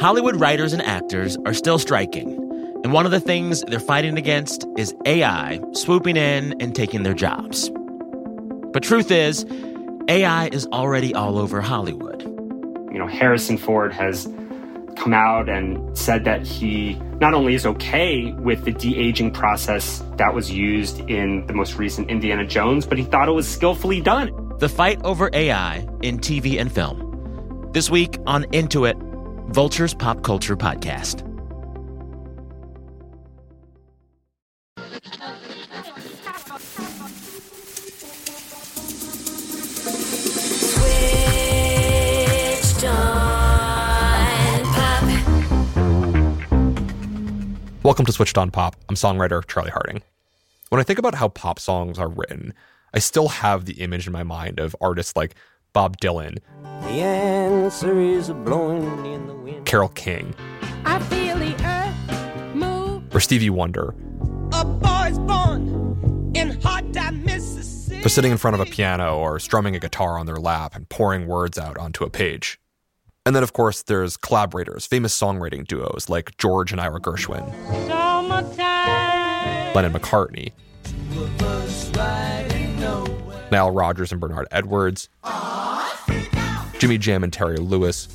Hollywood writers and actors are still striking. And one of the things they're fighting against is AI swooping in and taking their jobs. But truth is, AI is already all over Hollywood. Harrison Ford has come out and said that he not only is okay with the de-aging process that was used in the most recent Indiana Jones, but he thought it was skillfully done. The fight over AI in TV and film. This week on Into It, Vulture's Pop Culture Podcast. Welcome to Switched on Pop. I'm songwriter Charlie Harding. When I think about how pop songs are written, I still have the image in my mind of artists like Bob Dylan, the answer is blowing in the wind, Carole King, I feel the earth move, or Stevie Wonder. A boy's born in hot time, Mississippi. They're sitting in front of a piano or strumming a guitar on their lap and pouring words out onto a page. And then, of course, there's collaborators, famous songwriting duos like George and Ira Gershwin, Lennon McCartney, Nile Rodgers and Bernard Edwards, Jimmy Jam and Terry Lewis,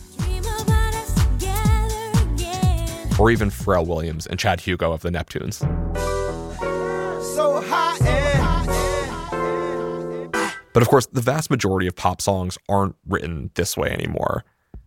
or even Pharrell Williams and Chad Hugo of the Neptunes. So high. But of course, the vast majority of pop songs aren't written this way anymore.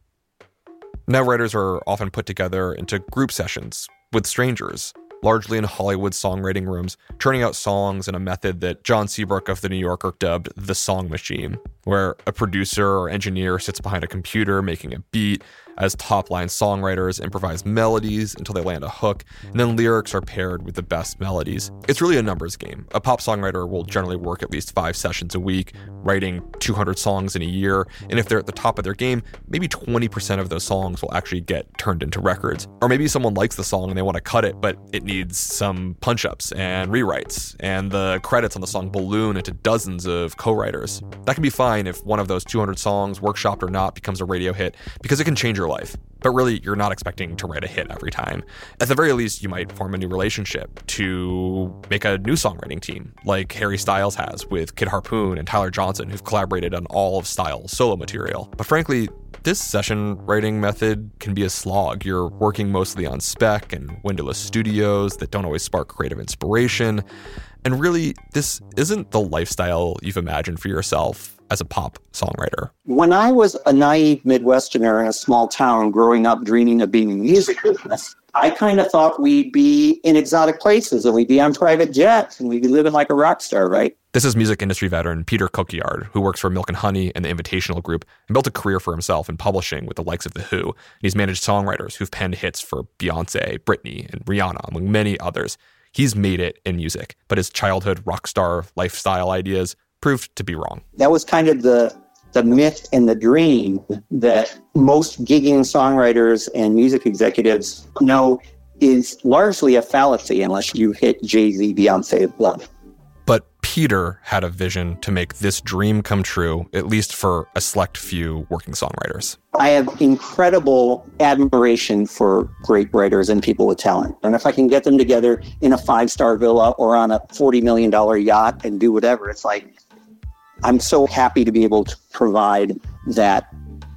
Now writers are often put together into group sessions with strangers, largely in Hollywood songwriting rooms, churning out songs in a method that John Seabrook of The New Yorker dubbed the song machine, where a producer or engineer sits behind a computer making a beat as top-line songwriters improvise melodies until they land a hook, and then lyrics are paired with the best melodies. It's really a numbers game. A pop songwriter will generally work at least 5 sessions a week, writing 200 songs in a year, and if they're at the top of their game, maybe 20% of those songs will actually get turned into records. Or maybe someone likes the song and they want to cut it, but it needs some punch-ups and rewrites, and the credits on the song balloon into dozens of co-writers. That can be fine if one of those 200 songs, workshopped or not, becomes a radio hit, because it can change your life. But really, you're not expecting to write a hit every time. At the very least, you might form a new relationship to make a new songwriting team, like Harry Styles has with Kid Harpoon and Tyler Johnson, who've collaborated on all of Styles' solo material. But frankly, this session writing method can be a slog. You're working mostly on spec and windowless studios that don't always spark creative inspiration. And really, this isn't the lifestyle you've imagined for yourself as a pop songwriter. When I was a naive Midwesterner in a small town growing up dreaming of being in the music business, I kind of thought we'd be in exotic places and we'd be on private jets and we'd be living like a rock star, right? This is music industry veteran Peter Kokiard, who works for Milk and Honey and the Invitational Group and built a career for himself in publishing with the likes of The Who. And he's managed songwriters who've penned hits for Beyonce, Britney, and Rihanna, among many others. He's made it in music, but his childhood rock star lifestyle ideas proved to be wrong. That was kind of the myth and the dream that most gigging songwriters and music executives know is largely a fallacy unless you hit Jay-Z, Beyonce level. But Peter had a vision to make this dream come true, at least for a select few working songwriters. I have incredible admiration for great writers and people with talent. And if I can get them together in a 5-star villa or on a $40 million yacht and do whatever, it's like, I'm so happy to be able to provide that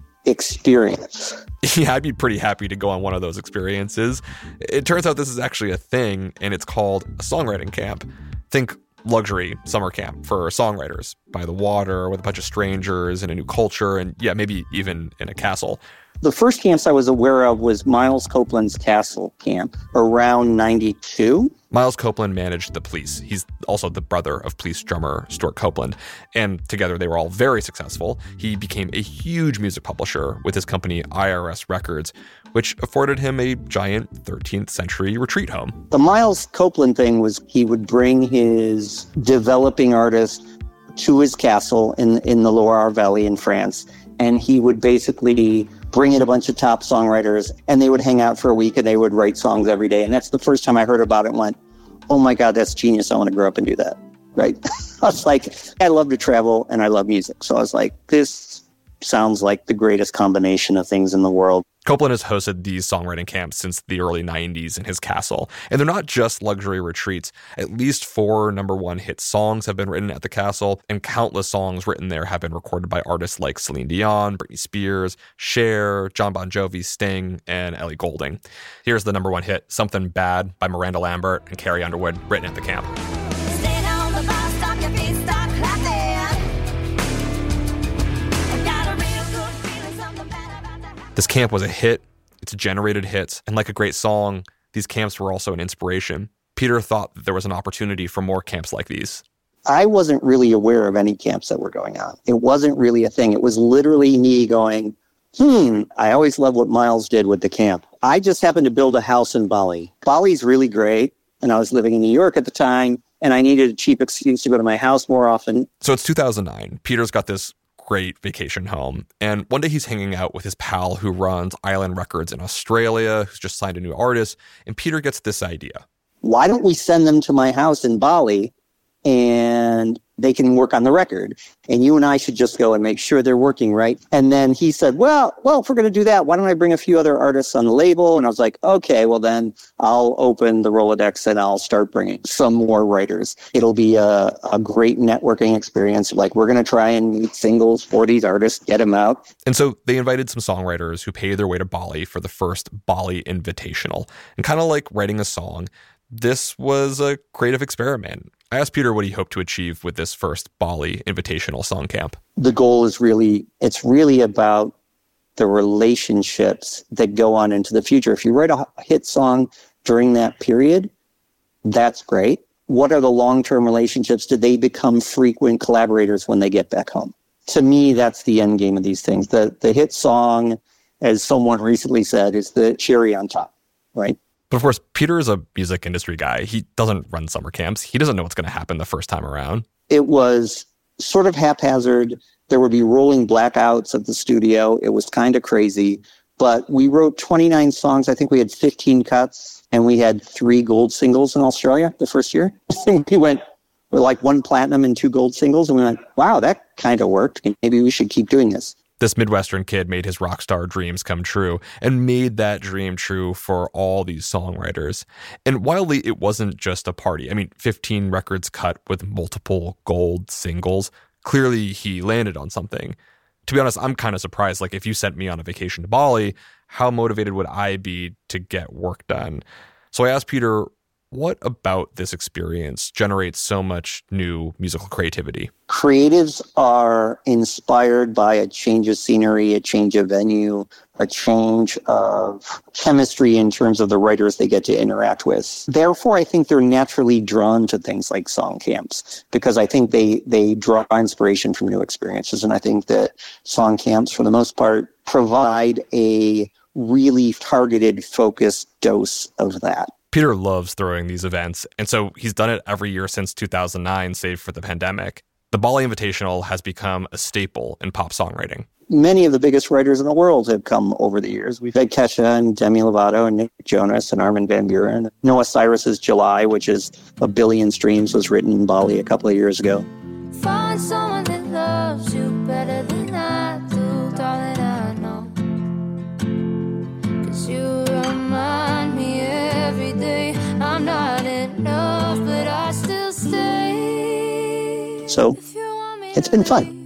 experience. Yeah, I'd be pretty happy to go on one of those experiences. It turns out this is actually a thing, and it's called a songwriting camp. Think luxury summer camp for songwriters by the water with a bunch of strangers in a new culture, and yeah, maybe even in a castle. The first camps I was aware of was Miles Copeland's Castle Camp around 92. Miles Copeland managed the Police. He's also the brother of Police drummer Stuart Copeland. And together they were all very successful. He became a huge music publisher with his company IRS Records, which afforded him a giant 13th century retreat home. The Miles Copeland thing was he would bring his developing artists to his castle in the Loire Valley in France. And he would basically bring in a bunch of top songwriters, and they would hang out for a week and they would write songs every day. And that's the first time I heard about it and went, oh my God, that's genius. I want to grow up and do that. Right. I was like, I love to travel and I love music. So I was like, this sounds like the greatest combination of things in the world. Copeland has hosted these songwriting camps since the early 90s in his castle, and they're not just luxury retreats. At least 4 #1 hit songs have been written at the castle, and countless songs written there have been recorded by artists like Celine Dion, Britney Spears, Cher, John Bon Jovi, Sting, and Ellie Goulding. Here's the #1 hit, Something Bad by Miranda Lambert and Carrie Underwood, written at the camp. This camp was a hit. It's generated hits. And like a great song, these camps were also an inspiration. Peter thought that there was an opportunity for more camps like these. I wasn't really aware of any camps that were going on. It wasn't really a thing. It was literally me going, I always love what Miles did with the camp. I just happened to build a house in Bali. Bali's really great. And I was living in New York at the time, and I needed a cheap excuse to go to my house more often. So it's 2009. Peter's got this great vacation home. And one day he's hanging out with his pal who runs Island Records in Australia, who's just signed a new artist. And Peter gets this idea. Why don't we send them to my house in Bali and they can work on the record? And you and I should just go and make sure they're working right. And then he said, well, if we're going to do that, why don't I bring a few other artists on the label? And I was like, okay, well then I'll open the Rolodex and I'll start bringing some more writers. It'll be a great networking experience. Like, we're going to try and meet singles for these artists, get them out. And so they invited some songwriters who paid their way to Bali for the first Bali Invitational. And kind of like writing a song, this was a creative experiment. I asked Peter what he hoped to achieve with this first Bali Invitational song camp. The goal is it's really about the relationships that go on into the future. If you write a hit song during that period, that's great. What are the long-term relationships? Do they become frequent collaborators when they get back home? To me, that's the end game of these things. The hit song, as someone recently said, is the cherry on top, right? But of course, Peter is a music industry guy. He doesn't run summer camps. He doesn't know what's going to happen the first time around. It was sort of haphazard. There would be rolling blackouts of the studio. It was kind of crazy. But we wrote 29 songs. I think we had 15 cuts, and we had 3 gold singles in Australia the first year. We went with like 1 platinum and 2 gold singles, and we went, wow, that kind of worked. Maybe we should keep doing this. This Midwestern kid made his rock star dreams come true and made that dream true for all these songwriters. And wildly, it wasn't just a party. 15 records cut with multiple gold singles. Clearly, he landed on something. To be honest, I'm kind of surprised. Like, if you sent me on a vacation to Bali, how motivated would I be to get work done? So I asked Peter, what about this experience generates so much new musical creativity? Creatives are inspired by a change of scenery, a change of venue, a change of chemistry in terms of the writers they get to interact with. Therefore, I think they're naturally drawn to things like song camps, because I think they draw inspiration from new experiences. And I think that song camps, for the most part, provide a really targeted, focused dose of that. Peter loves throwing these events, and so he's done it every year since 2009, save for the pandemic. The Bali Invitational has become a staple in pop songwriting. Many of the biggest writers in the world have come over the years. We've had Kesha and Demi Lovato and Nick Jonas and Armin van Buuren. Noah Cyrus's July, which is 1 billion streams, was written in Bali a couple of years ago. Find someone that loves you better than I do, darling, I know. 'Cause you remind me every day I'm not enough, but I still stay. So it's been fun.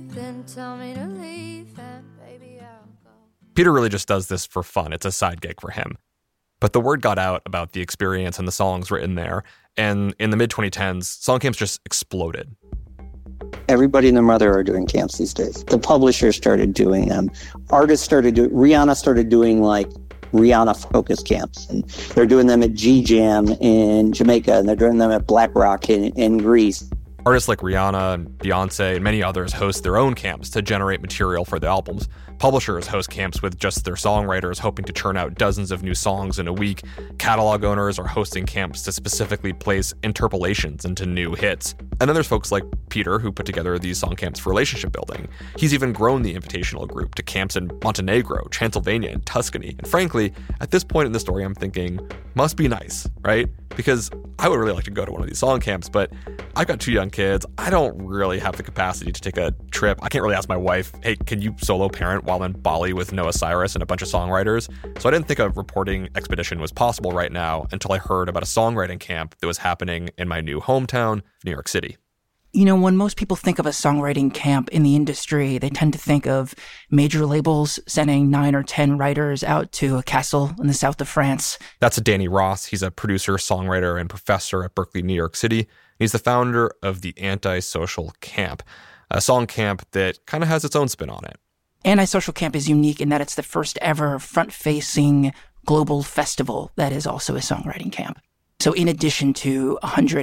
Peter really just does this for fun. It's a side gig for him. But the word got out about the experience and the songs written there. And in the mid-2010s, song camps just exploded. Everybody and their mother are doing camps these days. The publishers started doing them. Artists started doing, Rihanna started doing like Rihanna focus camps. And they're doing them at G-Jam in Jamaica, and they're doing them at Black Rock in Greece. Artists like Rihanna and Beyonce and many others host their own camps to generate material for the albums. Publishers host camps with just their songwriters hoping to churn out dozens of new songs in a week. Catalog owners are hosting camps to specifically place interpolations into new hits. And then there's folks like Peter who put together these song camps for relationship building. He's even grown the Invitational group to camps in Montenegro, Transylvania, and Tuscany. And frankly, at this point in the story, I'm thinking Must be nice, right? Because I would really like to go to one of these song camps, but I've got 2 young kids. I don't really have the capacity to take a trip. I can't really ask my wife, hey, can you solo parent while I'm in Bali with Noah Cyrus and a bunch of songwriters? So I didn't think a reporting expedition was possible right now until I heard about a songwriting camp that was happening in my new hometown, New York City. You know, when most people think of a songwriting camp in the industry, they tend to think of major labels sending 9 or 10 writers out to a castle in the south of France. That's Danny Ross. He's a producer, songwriter, and professor at Berkeley, New York City. He's the founder of the Antisocial Camp, a song camp that kind of has its own spin on it. Antisocial Camp is unique in that it's the first ever front-facing global festival that is also a songwriting camp. So in addition to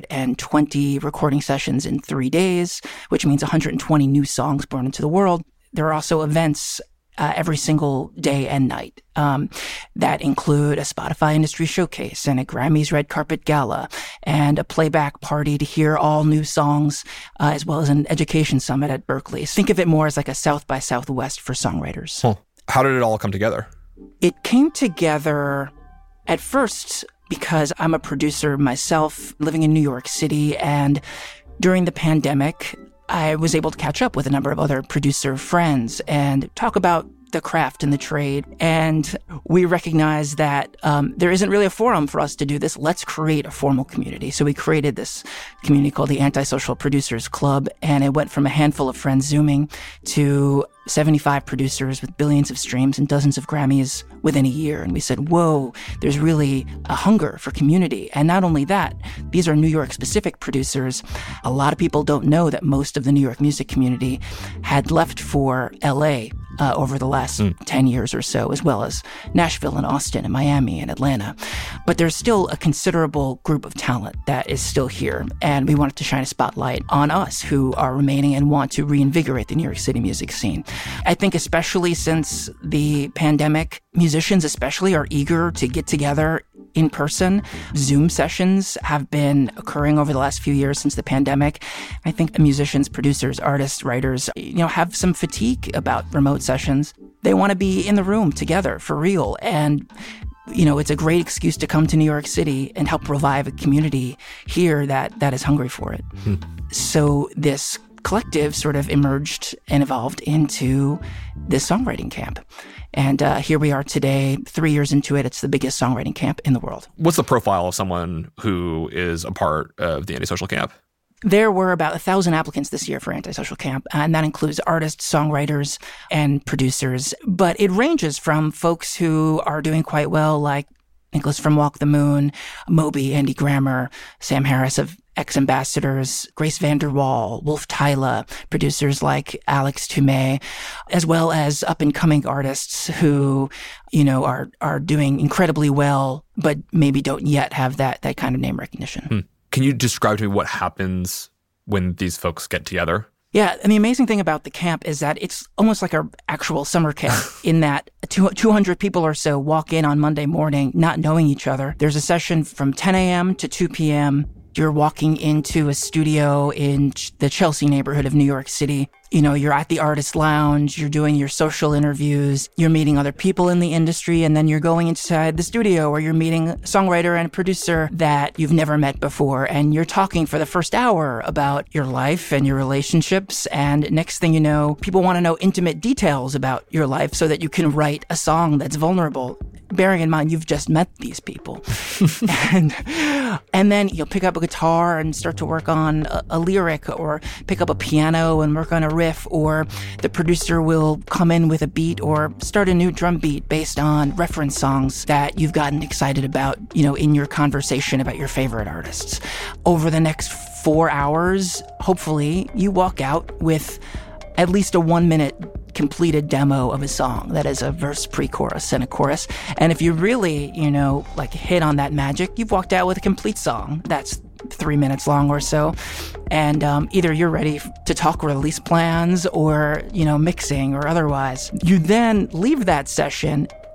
120 recording sessions in 3 days, which means 120 new songs born into the world, there are also events every single day and night that include a Spotify Industry Showcase and a Grammys Red Carpet Gala and a playback party to hear all new songs, as well as an education summit at Berkeley. Think of it more as like a South by Southwest for songwriters. Huh. How did it all come together? It came together at first because I'm a producer myself living in New York City, and during the pandemic, I was able to catch up with a number of other producer friends and talk about the craft and the trade. And we recognized that there isn't really a forum for us to do this. Let's create a formal community. So we created this community called the Antisocial Producers Club, and it went from a handful of friends Zooming to 75 producers with billions of streams and dozens of Grammys within a year. And we said, whoa, there's really a hunger for community. And not only that, these are New York specific producers. A lot of people don't know that most of the New York music community had left for LA over the last 10 years or so, as well as Nashville and Austin and Miami and Atlanta. But there's still a considerable group of talent that is still here. And we wanted to shine a spotlight on us who are remaining and want to reinvigorate the New York City music scene. I think especially since the pandemic, musicians especially are eager to get together in person. Zoom sessions have been occurring over the last few years since the pandemic. I think musicians, producers, artists, writers, have some fatigue about remote sessions. They want to be in the room together for real. And it's a great excuse to come to New York City and help revive a community here that is hungry for it. So this collective sort of emerged and evolved into this songwriting camp. And here we are today, 3 years into it. It's the biggest songwriting camp in the world. What's the profile of someone who is a part of the Antisocial Camp? There were about 1,000 applicants this year for Antisocial Camp, and that includes artists, songwriters, and producers. But it ranges from folks who are doing quite well, like Nicholas from Walk the Moon, Moby, Andy Grammer, Sam Harris of Ex-Ambassadors, Grace VanderWaal, Wolf Tyler, producers like Alex Toomey, as well as up-and-coming artists who, are doing incredibly well, but maybe don't yet have that kind of name recognition. Can you describe to me what happens when these folks get together? Yeah, and the amazing thing about the camp is that it's almost like an actual summer camp in that 200 people or so walk in on Monday morning not knowing each other. There's a session from 10 a.m. to 2 p.m. You're walking into a studio in the Chelsea neighborhood of New York City. You're at the artist lounge, you're doing your social interviews, you're meeting other people in the industry, and then you're going inside the studio where you're meeting a songwriter and a producer that you've never met before. And you're talking for the first hour about your life and your relationships. And next thing you know, people want to know intimate details about your life so that you can write a song that's vulnerable. Bearing in mind, you've just met these people. and then you'll pick up a guitar and start to work on a lyric, or pick up a piano and work on a riff, or the producer will come in with a beat or start a new drum beat based on reference songs that you've gotten excited about, in your conversation about your favorite artists. Over the next 4 hours, hopefully, you walk out with at least a 1-minute completed demo of a song that is a verse, pre-chorus, and a chorus. And if you really, hit on that magic, you've walked out with a complete song that's 3 minutes long or so. And either you're ready to talk release plans or, mixing or otherwise. You then leave that session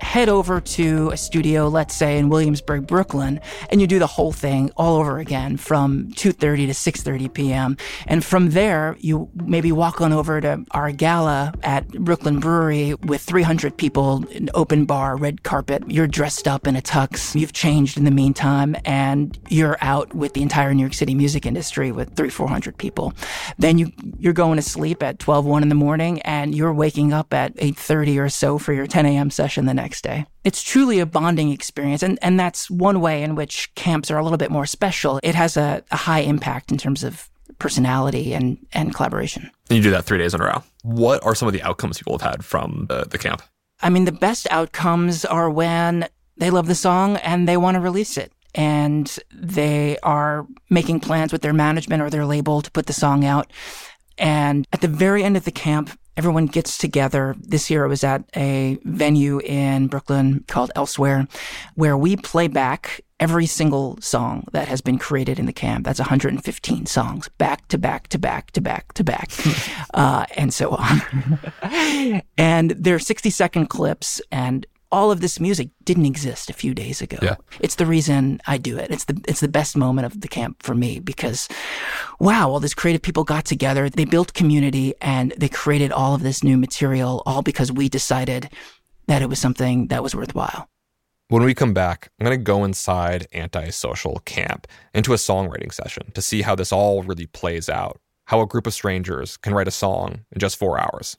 head over to a studio, let's say in Williamsburg, Brooklyn, and you do the whole thing all over again from 2:30 to 6:30 p.m. And from there, you maybe walk on over to our gala at Brooklyn Brewery with 300 people, an open bar, red carpet. You're dressed up in a tux. You've changed in the meantime, and you're out with the entire New York City music industry with 300-400 people. Then you're going to sleep at 12:01 in the morning, and you're waking up at 8:30 or so for your 10 a.m. session the next day. It's truly a bonding experience, and that's one way in which camps are a little bit more special. It has a high impact in terms of personality and collaboration. And you do that 3 days in a row. What are some of the outcomes people have had from the camp? I mean, the best outcomes are when they love the song and they want to release it. And they are making plans with their management or their label to put the song out. And at the very end of the camp, everyone gets together. This year it was at a venue in Brooklyn called Elsewhere, where we play back every single song that has been created in the camp. That's 115 songs, back to back to back to back to back, and so on. And they're 60-second clips, and all of this music didn't exist a few days ago. Yeah. It's the reason I do it. It's the best moment of the camp for me because, wow, all these creative people got together, they built community, and they created all of this new material, all because we decided that it was something that was worthwhile. When we come back, I'm going to go inside Antisocial Camp into a songwriting session to see how this all really plays out, how a group of strangers can write a song in just 4 hours.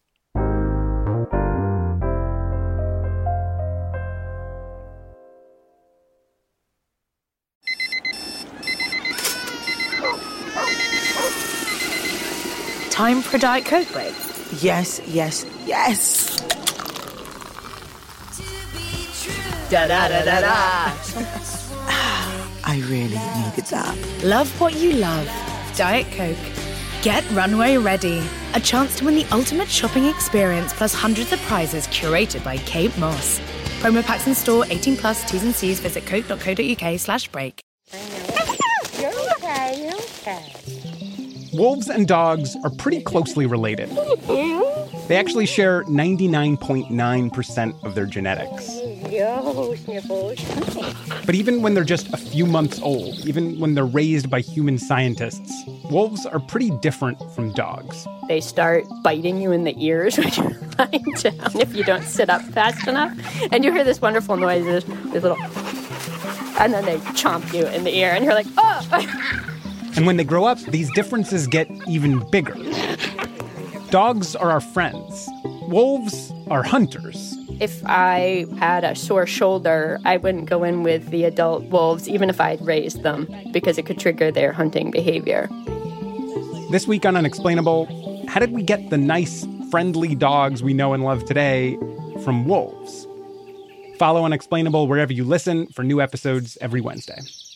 Time for a Diet Coke break. Yes, yes, yes. Da-da-da-da-da. I really needed that. Love what you love. Diet Coke. Get Runway Ready. A chance to win the ultimate shopping experience plus hundreds of prizes curated by Kate Moss. Promo packs in store, 18 plus, T's and C's. Visit coke.co.uk/break. You're okay. Wolves and dogs are pretty closely related. They actually share 99.9% of their genetics. Yo, Sniffles. But even when they're just a few months old, even when they're raised by human scientists, wolves are pretty different from dogs. They start biting you in the ears when you're lying down if you don't sit up fast enough. And you hear this wonderful noise, this little... And then they chomp you in the ear, and you're like, oh! And when they grow up, these differences get even bigger. Dogs are our friends. Wolves are hunters. If I had a sore shoulder, I wouldn't go in with the adult wolves, even if I'd raised them, because it could trigger their hunting behavior. This week on Unexplainable, how did we get the nice, friendly dogs we know and love today from wolves? Follow Unexplainable wherever you listen for new episodes every Wednesday.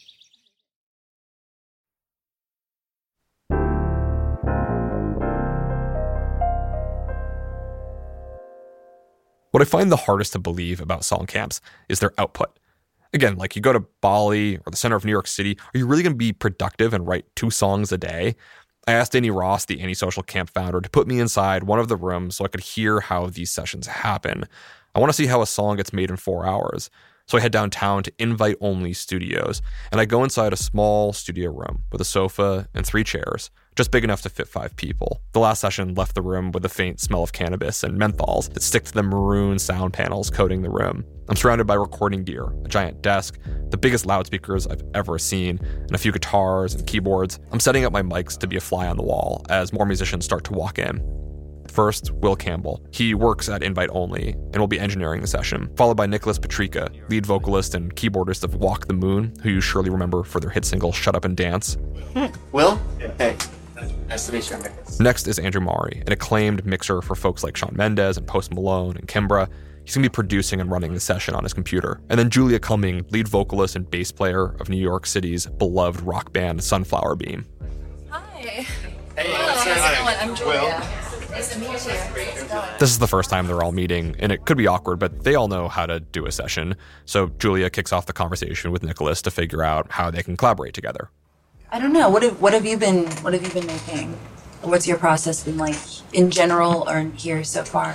What I find the hardest to believe about song camps is their output. Again, like you go to Bali or the center of New York City, are you really going to be productive and write 2 songs a day? I asked Annie Ross, the Antisocial Camp founder, to put me inside one of the rooms so I could hear how these sessions happen. I want to see how a song gets made in 4 hours. So I head downtown to Invite Only Studios, and I go inside a small studio room with a sofa and 3 chairs, just big enough to fit 5 people. The last session left the room with a faint smell of cannabis and menthols that stick to the maroon sound panels coating the room. I'm surrounded by recording gear, a giant desk, the biggest loudspeakers I've ever seen, and a few guitars and keyboards. I'm setting up my mics to be a fly on the wall as more musicians start to walk in. First, Will Campbell. He works at Invite Only and will be engineering the session, followed by Nicholas Petrika, lead vocalist and keyboardist of Walk the Moon, who you surely remember for their hit single Shut Up and Dance. Will? Hey. Nice to meet you, Nicholas. Next is Andrew Mari, an acclaimed mixer for folks like Shawn Mendes and Post Malone and Kimbra. He's going to be producing and running the session on his computer. And then Julia Cumming, lead vocalist and bass player of New York City's beloved rock band Sunflower Beam. Hi. Hey, how's it going? I'm Julia. Will. Nice to meet you. This is the first time they're all meeting, and it could be awkward, but they all know how to do a session. So Julia kicks off the conversation with Nicholas to figure out how they can collaborate together. I don't know. What have you been making? What's your process been like in general or in here so far?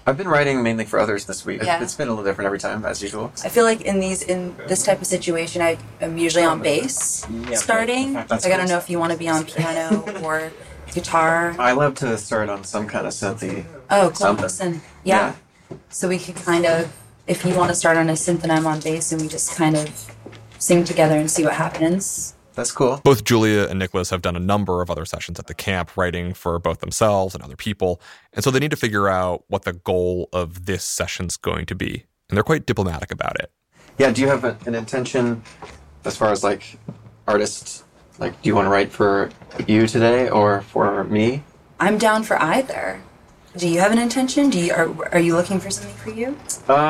I've been writing mainly for others this week. Yeah. It's been a little different every time, as usual. I feel like in this type of situation, I am usually on bass starting. That's Like, I don't know if you want to be on piano or guitar. I love to start on some kind of synthy. Oh, cool. Something. Listen, yeah. So we could kind of, if you want to start on a synth and I'm on bass, and we just kind of sing together and see what happens. That's cool. Both Julia and Nicholas have done a number of other sessions at the camp, writing for both themselves and other people. And so they need to figure out what the goal of this session's going to be. And they're quite diplomatic about it. Yeah, do you have an intention as far as like artists? Like, do you want to write for you today or for me? I'm down for either. Do you have an intention? Are you looking for something for you?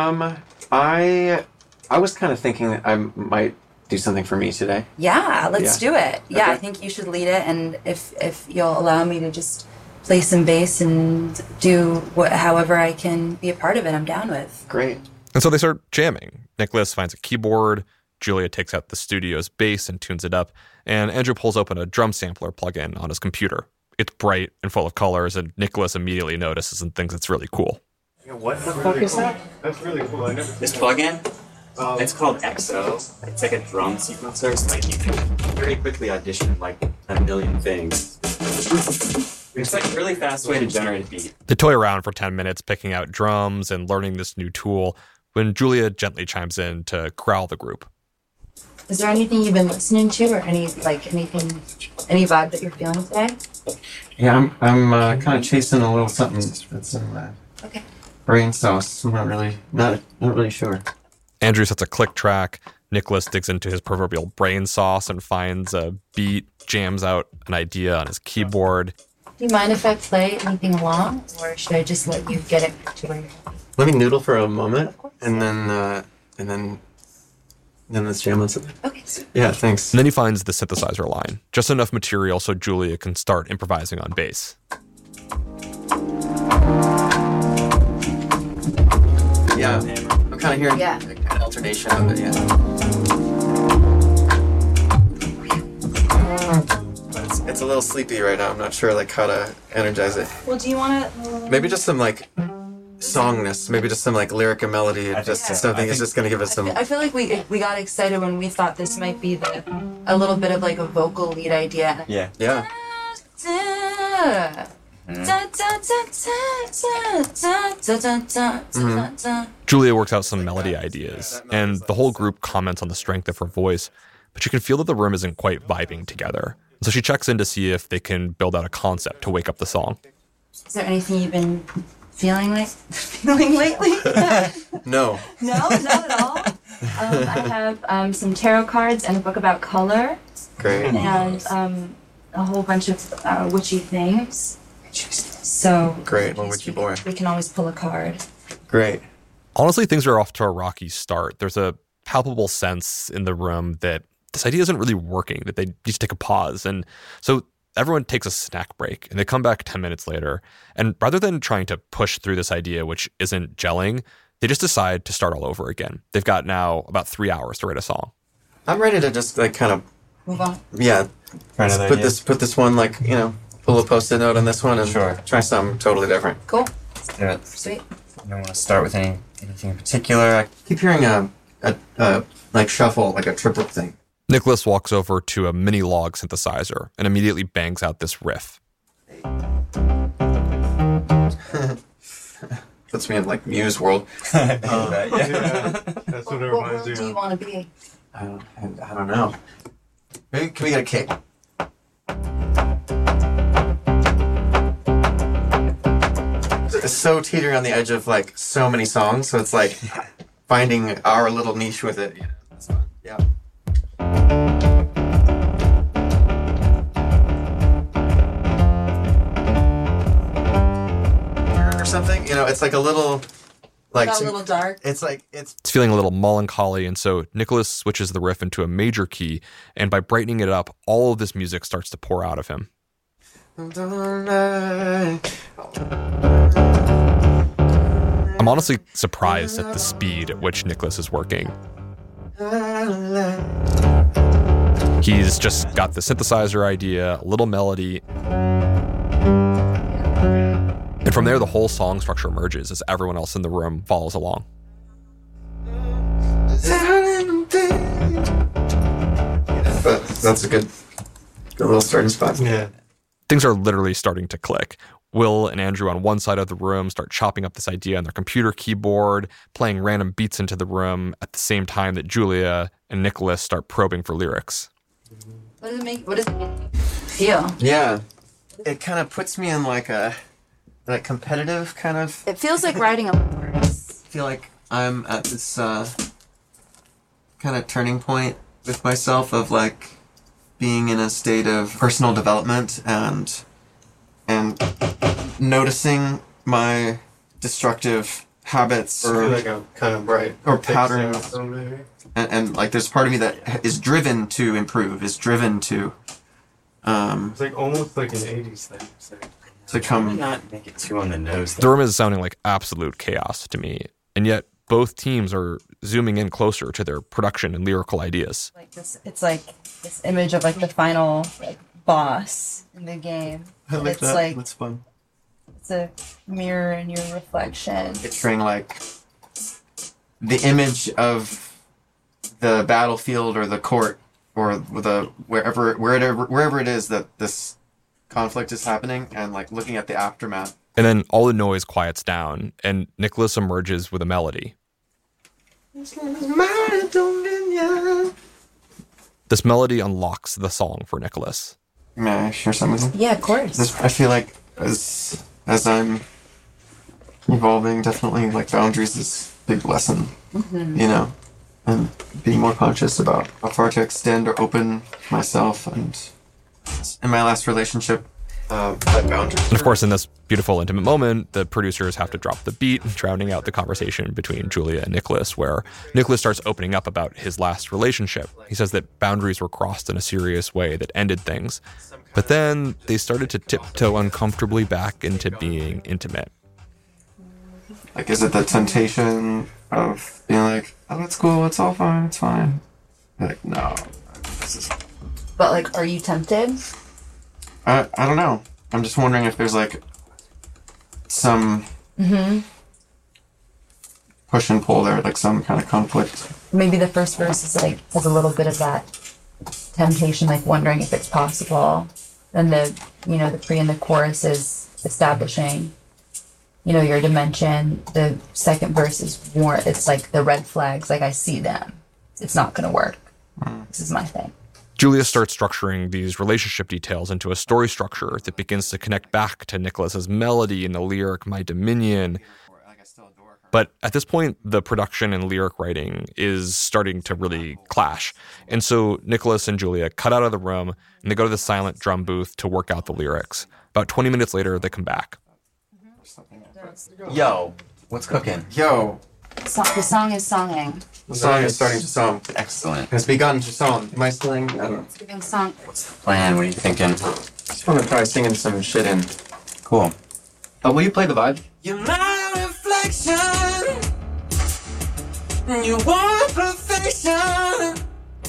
I was kind of thinking that I might do something for me today. Yeah, let's do it. Yeah, Okay. I think you should lead it, and if you'll allow me to just play some bass and do however I can be a part of it, I'm down with. Great. And so they start jamming. Nicholas finds a keyboard, Julia takes out the studio's bass and tunes it up, and Andrew pulls open a drum sampler plugin on his computer. It's bright and full of colors, and Nicholas immediately notices and thinks it's really cool. What the fuck is that? That's really cool. This plugin, it's called EXO. It's like a drum sequencer, so like you can very quickly audition like a million things. It's like a really fast way to generate a beat. They toy around for 10 minutes, picking out drums and learning this new tool, when Julia gently chimes in to corral the group. Is there anything you've been listening to, or any vibe that you're feeling today? Yeah, I'm kind of chasing a little something that's in my brain sauce. I'm not really sure. Andrew sets a click track. Nicholas digs into his proverbial brain sauce and finds a beat, jams out an idea on his keyboard. Do you mind if I play anything along, or should I just let you get it to where you're happy? Let me noodle for a moment, and then let's jam on something. Okay. Yeah, thanks. And then he finds the synthesizer line, just enough material so Julia can start improvising on bass. Yeah, I'm kind of hearing kind of alternation of it, But it's a little sleepy right now. I'm not sure like how to energize it. Well, do you want to... Maybe just some like songness. Maybe just some like lyric and melody. Just something is just going to give us some... I feel like we got excited when we thought this might be a little bit of like a vocal lead idea. Yeah. Yeah. Julia works out some melody ideas, and the whole group comments on the strength of her voice, but you can feel that the room isn't quite vibing together. So she checks in to see if they can build out a concept to wake up the song. Is there anything you've been feeling lately? No. No, not at all. I have some tarot cards and a book about color. Great. And a whole bunch of witchy things. So Great, well, witchy boy. we can always pull a card. Great. Honestly, things are off to a rocky start. There's a palpable sense in the room that this idea isn't really working, that they need to take a pause. And so everyone takes a snack break, and they come back 10 minutes later. And rather than trying to push through this idea, which isn't gelling, they just decide to start all over again. They've got now about 3 hours to write a song. I'm ready to just like kind of move on. Yeah. Put this one like, pull a post-it note on this one and try something totally different. Cool. Let's do it. Sweet. You don't want to start with anything in particular. I keep hearing a like shuffle, like a triplet thing. Nicholas walks over to a mini log synthesizer and immediately bangs out this riff. Puts me in like Muse world. Yeah. That's what it reminds you of. What do you want to be? I don't know. Maybe can we get a kick? It's so teetering on the edge of like so many songs, so it's like finding our little niche with it. That's fun. Yeah. Or something, it's like a little like Got a little dark. It's feeling a little melancholy, and so Nicholas switches the riff into a major key, and by brightening it up, all of this music starts to pour out of him. I'm honestly surprised at the speed at which Nicholas is working. He's just got the synthesizer idea, a little melody, and From there, the whole song structure emerges as everyone else in the room follows along. But that's a good little starting spot. Yeah. Things are literally starting to click. Will and Andrew on one side of the room start chopping up this idea on their computer keyboard, playing random beats into the room at the same time that Julia and Nicholas start probing for lyrics. What does it feel? Yeah. It kind of puts me in like a competitive kind of... It feels like writing a horse. I feel like I'm at this kind of turning point with myself of like being in a state of personal development and noticing my destructive habits I feel like I'm kind of bright. or patterns. And like there's part of me that is driven to improve, is driven to it's like almost like an 80s thing. to come. Not make it too on the nose. The room is sounding like absolute chaos to me, and yet both teams are zooming in closer to their production and lyrical ideas. Like this, it's like this image of like the final like boss in the game. I like It's that. like That's fun. it's a mirror in your reflection. Picturing like the image of the battlefield or the court or the wherever it is that this conflict is happening, and like looking at the aftermath. And then all the noise quiets down, and Nicholas emerges with a melody. This melody unlocks the song for Nicholas. May I share something with you? Yeah, of course. I feel like as I'm evolving, definitely like boundaries is a big lesson, you know, and being more conscious about how far to extend or open myself. And in my last relationship, that boundaries. And of course, in this beautiful, intimate moment, the producers have to drop the beat, drowning out the conversation between Julia and Nicholas, where Nicholas starts opening up about his last relationship. He says that boundaries were crossed in a serious way that ended things. But then they started to tiptoe uncomfortably back into being intimate. Like, is it the temptation of being like, oh, it's cool, it's all fine, it's fine? Like, no. But like, are you tempted? I don't know. I'm just wondering if there's like some push and pull there, like some kind of conflict. Maybe the first verse is like has a little bit of that temptation, like wondering if it's possible. Then the pre and the chorus is establishing, your dimension. The second verse is more, it's like the red flags, like I see them. It's not gonna work. This is my thing. Julia starts structuring these relationship details into a story structure that begins to connect back to Nicholas's melody in the lyric, My Dominion. But at this point, the production and lyric writing is starting to really clash. And so Nicholas and Julia cut out of the room and they go to the silent drum booth to work out the lyrics. About 20 minutes later, they come back. Yo, what's cooking? Yo. The song is songing. The song is starting to song. Excellent. It's begun to song. Am I singing? I don't know. It's giving song. What's the plan? What are you thinking? Just want to try singing some shit in. Cool. Will you play the vibe? You're my reflection. You want perfection.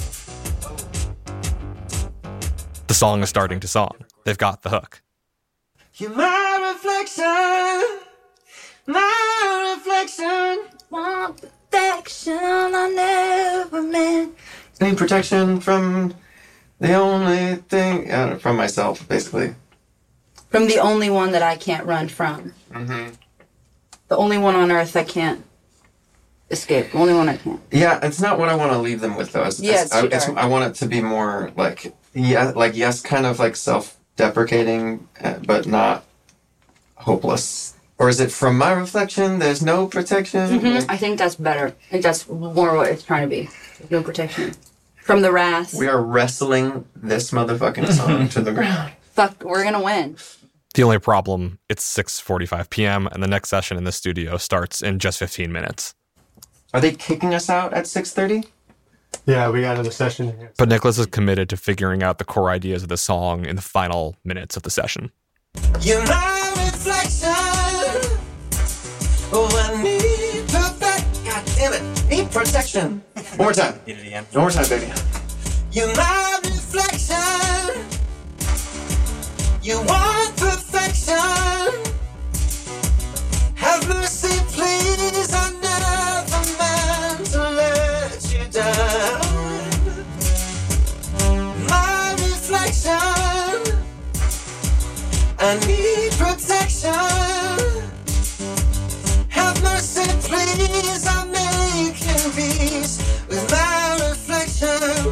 The song is starting to song. They've got the hook. You're my reflection. My reflection. Want protection I never meant. Need protection from the only thing, from myself, basically. From the only one that I can't run from. Mm-hmm. The only one on earth I can't escape. The only one I can't. Yeah, it's not what I want to leave them with, though. It's too dark. I want it to be more like, yes, kind of like self-deprecating, but not hopeless. Or is it from my reflection, there's no protection? I think that's better. I think that's more what it's trying to be. No protection. From the wrath. We are wrestling this motherfucking song to the ground. Fuck, we're gonna win. The only problem, it's 6:45 p.m. and the next session in the studio starts in just 15 minutes. Are they kicking us out at 6:30? Yeah, we got another session here. But Nicholas is committed to figuring out the core ideas of the song in the final minutes of the session. You're my reflection. Oh, I need perfect. God damn it. Need protection. One more time. Get it again. One more time, baby. You're my reflection. You want perfection. Have mercy, please, I never meant to let you down. My reflection, I need protection. Have mercy, please, I'm making peace with my reflection.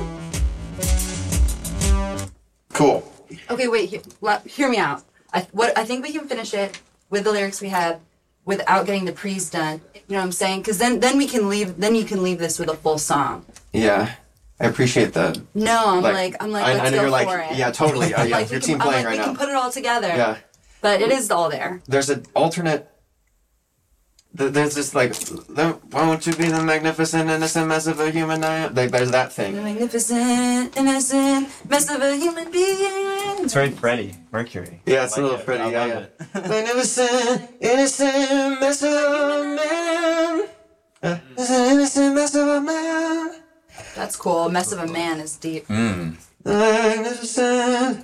Cool. Okay, wait. Hear me out. I think we can finish it with the lyrics we have without getting the pre's done. You know what I'm saying? Because then we can leave. Then you can leave this with a full song. Yeah, I appreciate that. No, I'm like, I let's know go you're like, for it. yeah, totally. Yeah, Like, your team playing right we now. can put it all together. Yeah. But it is all there. There's an alternate. There's this like, won't you be the magnificent innocent mess of a human? Like, there's that thing. The magnificent, innocent mess of a human being. It's very Freddie Mercury. Yeah, it's a little Freddie. Yeah. Magnificent, innocent mess of a man. Innocent mess of a man. That's cool. Mess of a man is deep. Magnificent.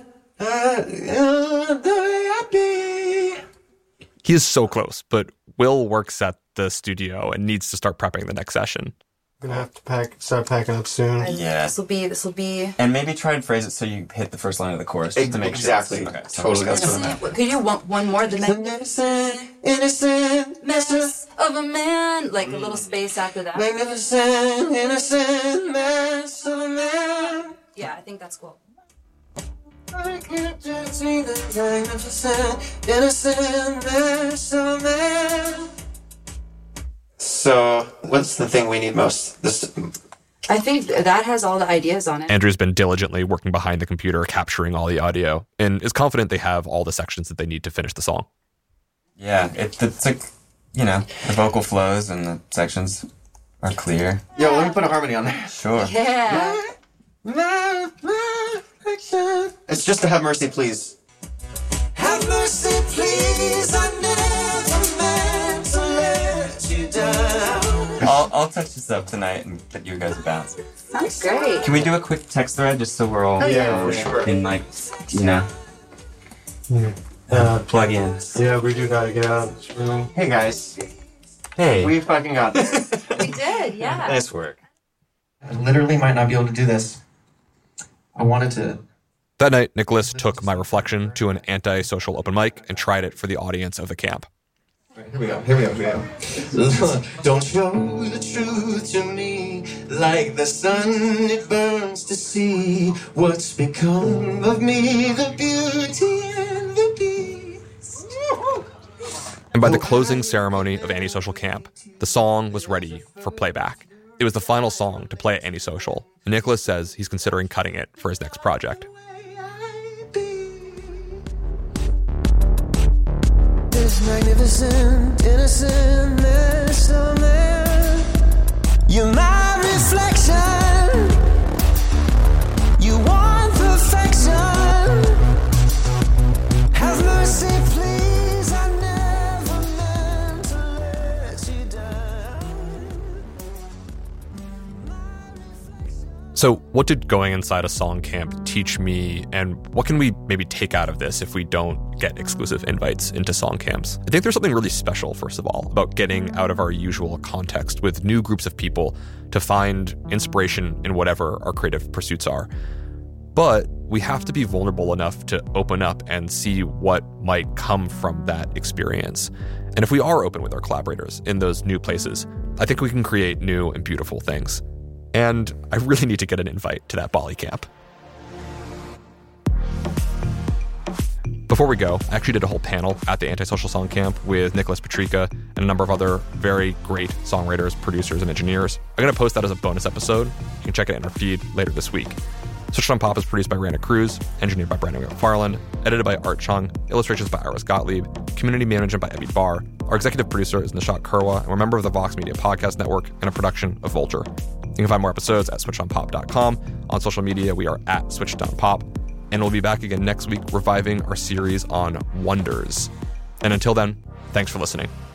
He is so close, but Will works at the studio and needs to start prepping the next session. Gonna have to start packing up soon. Yeah. This will be. And maybe try and phrase it so you hit the first line of the chorus just to make Exactly. sure. Okay. Totally. That's what I meant. Could you want one more? The magnificent, innocent mess of a man. Like a little space after that. Magnificent, innocent mess of a man. Yeah, I think that's cool. I can't just see the magnificent, innocent mess of a man. So, what's the thing we need most? I think that has all the ideas on it. Andrew's been diligently working behind the computer, capturing all the audio, and is confident they have all the sections that they need to finish the song. Yeah, it's like, the vocal flows and the sections are clear. Yo, let me put a harmony on there. Sure. Yeah. My reflection. It's just to have mercy, please. Have mercy, please, I never meant to let you down. I'll touch this up tonight and let you guys bounce. Sounds great. Can we do a quick text thread just so we're all in plug in? Yeah, we do gotta get out of this room. Hey guys. Hey. We fucking got this. We did, yeah. Nice work. I literally might not be able to do this. I wanted to. That night, Nicholas took My Reflection to an anti-social open mic and tried it for the audience of the camp. Here we go. Don't show the truth to me like the sun it burns to see what's become of me, the beauty and the beast. And by the closing ceremony of Antisocial Camp, the song was ready for playback. It was the final song to play at Antisocial, and Nicholas says he's considering cutting it for his next project. This magnificent, innocent mess of man. You're my reflection. You want perfection. Have mercy, please. I never meant to let you down. So what did going inside a song camp teach me, and what can we maybe take out of this if we don't get exclusive invites into song camps? I think there's something really special, first of all, about getting out of our usual context with new groups of people to find inspiration in whatever our creative pursuits are. But we have to be vulnerable enough to open up and see what might come from that experience. And if we are open with our collaborators in those new places, I think we can create new and beautiful things. And I really need to get an invite to that Bali camp. Before we go, I actually did a whole panel at the Antisocial Song Camp with Nicholas Petrika and a number of other very great songwriters, producers, and engineers. I'm going to post that as a bonus episode. You can check it in our feed later this week. Switched on Pop is produced by Rana Cruz, engineered by Brandon McFarland, edited by Art Chung, illustrations by Iris Gottlieb, community management by Ebby Barr. Our executive producer is Nishat Kurwa, and we're a member of the Vox Media Podcast Network and a production of Vulture. You can find more episodes at switchedonpop.com. On social media, we are at switchedonpop. And we'll be back again next week, reviving our series on wonders. And until then, thanks for listening.